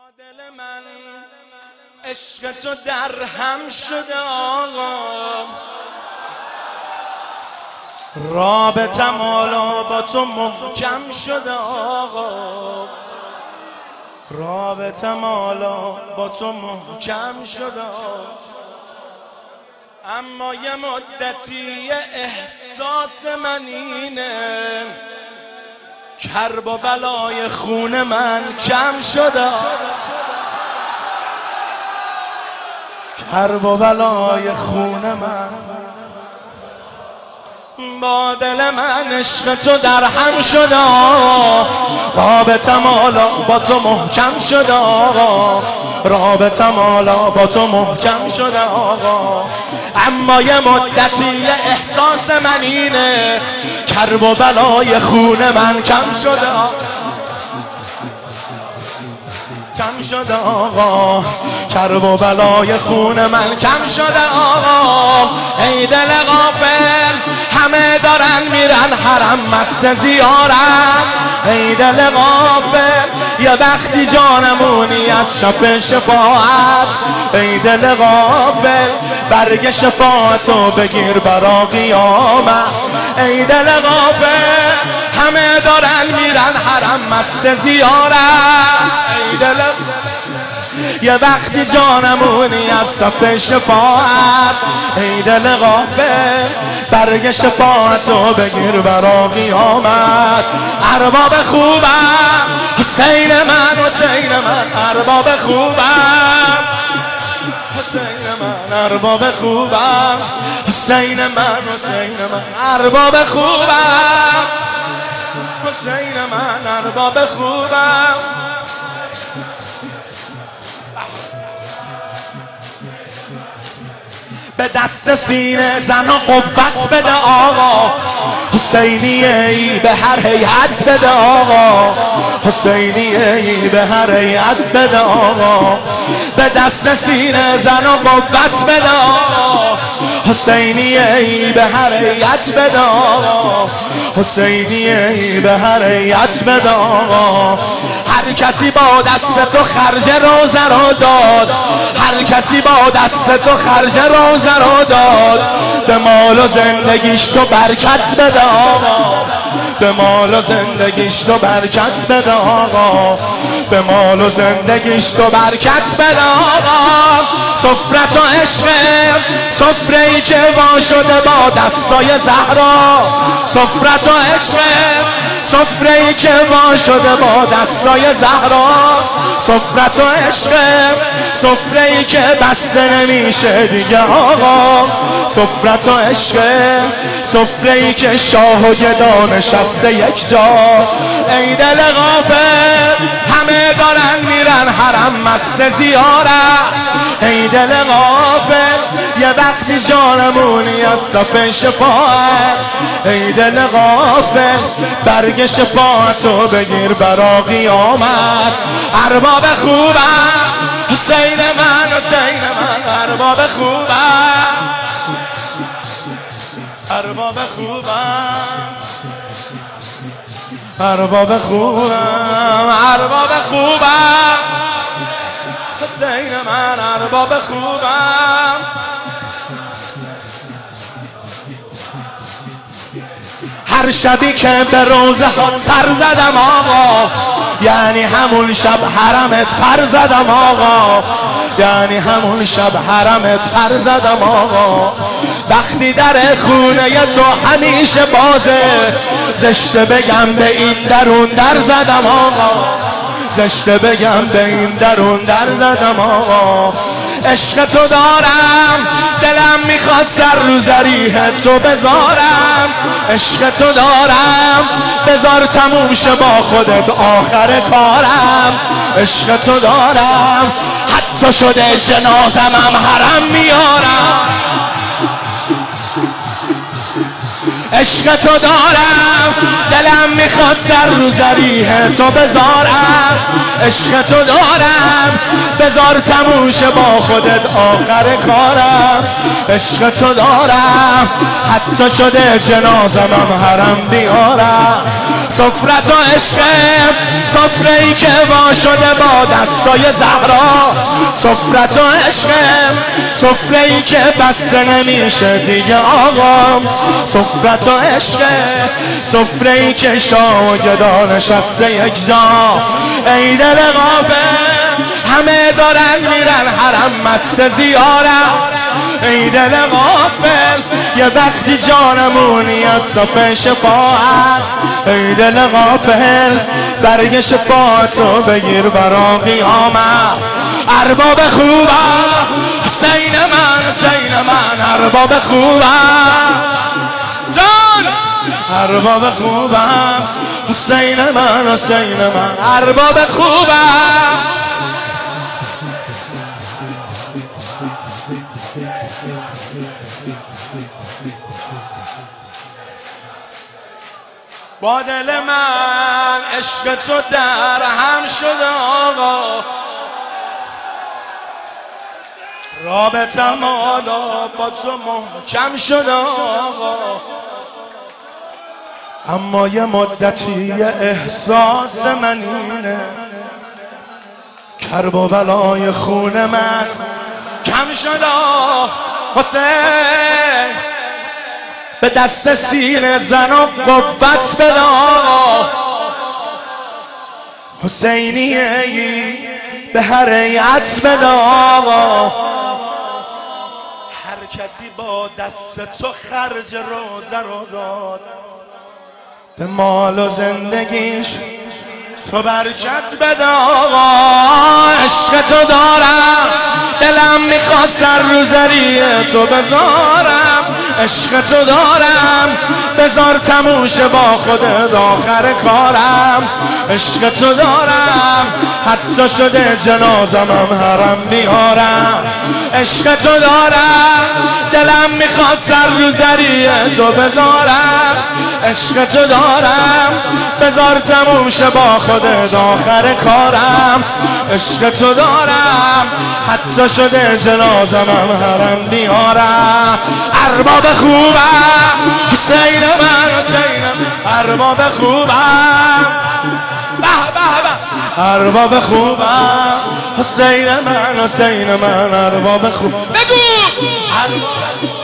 دل من عشق تو در هم شده آقا، رابطم حالا با تو محکم شده آقا، رابطم حالا با تو محکم شده آقا. اما یه مدتی احساس من اینه، کرب و بلای خون من کم شده، کرب و بلای خون من با دل من عشق تو در هم شده، رابطم حالا با تو محکم شده آقا، رابطم حالا با تو محکم شده آقا. اما یه مدتی احساس من اینه، کرب و بلای خون من کم شده، کم شده آقا، کرب و بلای خون من کم شده آقا. ای دل غافل همه دارن میرن حرم مست زیارت، ای دل غافل یا وقتی جانمونی از شب شفاعت، ای دل غافل برگ شفاعتو بگیر برا قیامت، ای دل غافل همه دارن میرن حرم مست زیارت، ای دل یه وقتی جانمونی از صف شفاعت، ای دل غافل برگ شفاعتو بگیر برا قیامت. ارباب خوبم حسین من، حسین من ارباب خوبم، حسین من ارباب خوبم، حسین من، حسین من ارباب خوبم، حسین من ارباب خوبم. به دست سینه زن و قوت بده آقا، حسینی ای به هر هیئت بده آقا، حسینی ای به هر هیئت بده آقا. به دست سینه زن و قوت بده آقا، حسینی ای به هر هیئت بده آقا، حسینی ای به هر هیئت بده آقا. هر کسی با دست تو خرج روزه رو داد، هر کسی با دست تو خرج روزه رو داد، به مال و زندگیش تو برکت بده آقا، به مال و زندگیش تو برکت بده آقا، به مال و زندگیش تو برکت بده آقا. سفرت و عشق سفره ای که وا شده با دستای زهرا، سفرت و عشق سفره ای که وا شده با دستای زهرا، سفرت و عشق سفره ای که بسته نمیشه دیگه آقا، سفرت و عشق سفره ای که شاه و گدا نشسته یک جا. ای دل غافل همه دارن میرن حرم مست زیارت، ای دل غافل یه وقتی جانمونی از صف شفاعت، ای دل غافل برگ شفاعتو بگیر برا قیامت. ارباب خوبم حسین من، حسین من ارباب خوبم، ارباب خوبم، ارباب خوبم، ارباب خوبم، حسین من ارباب خوبم. هر شبی که به روزه ها سر زدم آقا، یعنی همون شب حرمت پر زدم آقا، یعنی همون شب حرمت پر زدم آقا. وقتی در خونه تو همیشه بازه، زشته بگم به این درون در زدم آقا، زشته بگم به این درون در زدم آقا. عشق تو دارم دلم میخواد سر رو ذریح تو بذارم، عشق تو دارم بذار تموم شه با خودت آخر کارم، عشق تو دارم حتی شده جنازم هم حرم میارم، عشق تو دارم، دلم میخواد سر رو زریح تو بذارم. عشق تو دارم، بذار تموشه با خودت آخر کارم. عشق تو دارم، حتی شده جنازمم حرم بیارم. سفرت و عشقم، سفره ای که وا شده با دستای زهرا. سفرت و عشقم، سفره ای که بسته نمیشه دیگه آقا. سفرت و عشقم، سفره ای که شاه و گدا نشسته یک جا. ای دل غافل، همه دارن میرن حرم مست زیارت. ای دل غافل، یه وقتی جانمونی از صف شفاعت. ای دل غافل، برگ شفاعتو بگیر برا قیامت. ارباب خوبم، حسین من، حسین من، ارباب خوبم جان. ارباب خوبم، حسین من، حسین من، ارباب خوبم. با دل من عشق تو در هم شده آقا. رابطم حالا با تو محکم شده آقا. اما یه مدتی احساس من اینه، کرب و بلای خون من کم شده حسین. به دست سینه زن و قوت بده حسینیه ای، به هر هیئت بده آقا. هر کسی با دست تو خرج روزه رو داد، به مال و زندگیش تو برکت بده آقا. عشق تو دارم، دلم میخواد سر رو زریه تو بذارم. عشق تو دارم، بذار تموشه با خودت آخر کارم. عشق تو دارم، حتی شده جنازمم حرم بیارم. عشق تو دارم، دلم میخواد سر رو زریه تو بذارم. عشق تو دارم، بذار تموشه با خودت آخر کارم. عشق تو دارم، حتی شده جنازمم حرم بیارم. ارباب خوبم، حسین من، حسین من، ارباب خوبم. به به به، ارباب خوبم، حسین من، حسین من، ارباب خوب. بگو ارباب